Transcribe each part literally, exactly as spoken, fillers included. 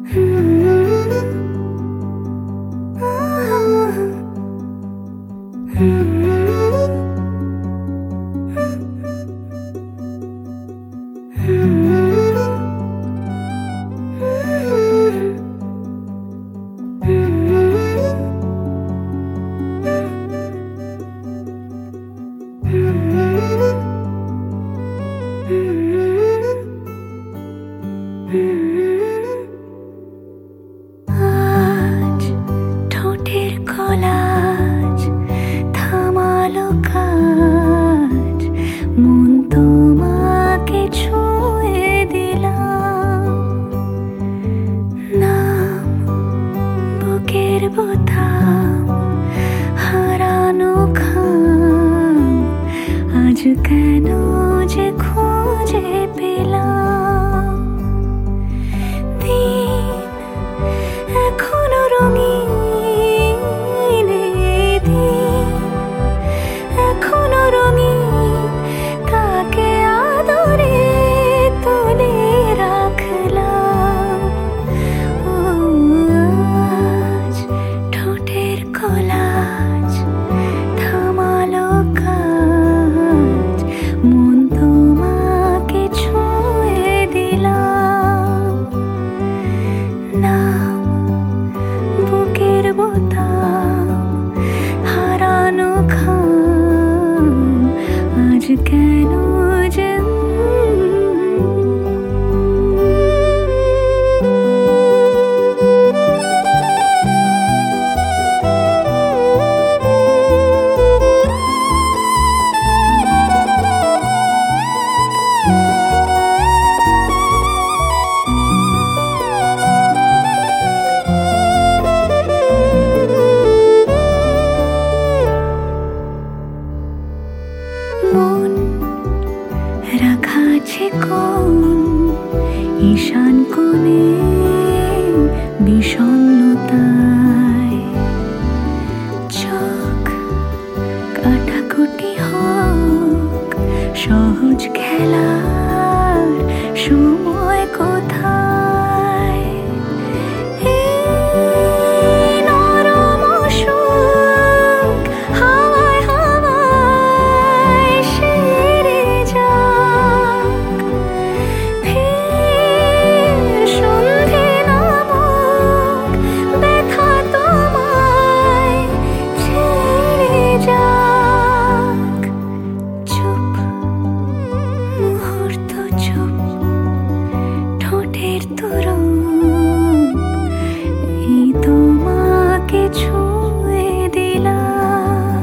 আজ ঠোঁটের কলাজ থামালো কাজ, মন তোমাকে ছুঁয়ে দিলাম। নাম বুকের বোতাম, হারানো খাম, আজ কেন যে খুঁজে পেলাম। দিন এখনো রঙিন, দিন এখনো রঙিন, তাকে আদরে তুলে রাখলাম। ও আজ ঠোঁটের কলাজ থামালো কাজ, মন তোমাকে ছুঁয়ে দিলাম। নাম বুকের বোতাম, হারানো খাম, আজ কেন যে মন রাখা আছে কোন ঈশান কোণে বিষণ্ণতায়। চোখ কাটাকুটি হোক, সহজ খেলার সময় কোথায়। এই নরম সুখ হাওয়ায় হাওয়ায় সেরে যাক, ফের সন্ধে নামুক, ব্যথা তোমায় ছেড়ে যাক। চুপ মুহূর্ত চুপ, ঠোঁটের তুরুপ, এই তোমাকে ছুঁয়ে দিলাম।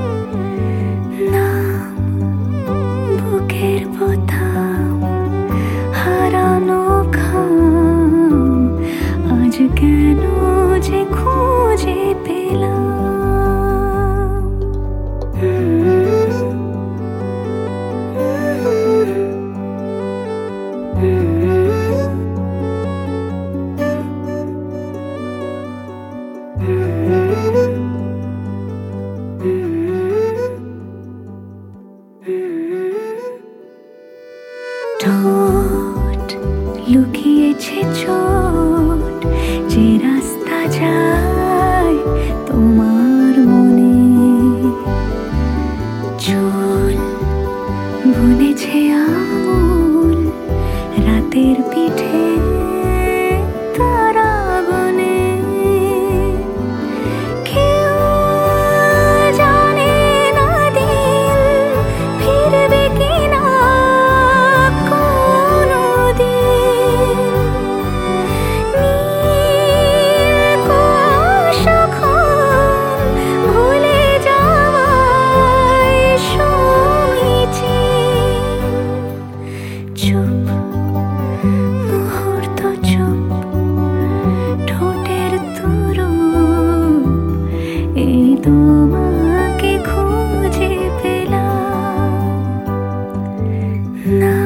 নাম বুকের বোতাম, হারানো খাম, আজ কেন যে খুঁজে পেলাম। ঠোঁট লুকিয়েছে চোট, যে রাস্তা যায় তোমার মনে। চুল বুনেছে আঙুল, রাতের পিঠে তারা গনে। কেউ জানে না দিন ফিরবে কিনা কোনোদিন। নীল কুয়াশাখন ভুলে যাওয়ায় সমীচীন। চুপ মুহূর্ত চুপ, ঠোঁটের তুরুপ, এই তোমাকে খুঁজে পেলাম। না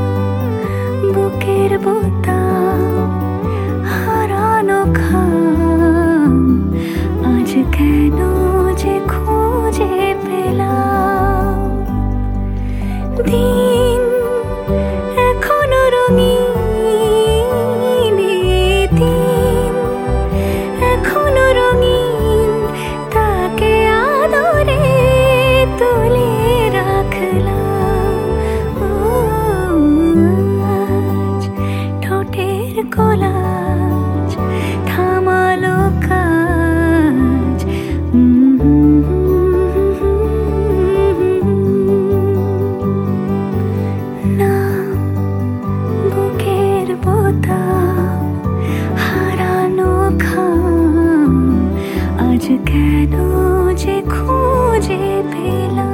বুকের বোতাম, হারানো খাম, আজ কেন যে খুঁজে পেলাম। দিন এখনো রঙিন, দিন আজ কেন যে খুঁজে পেলাম।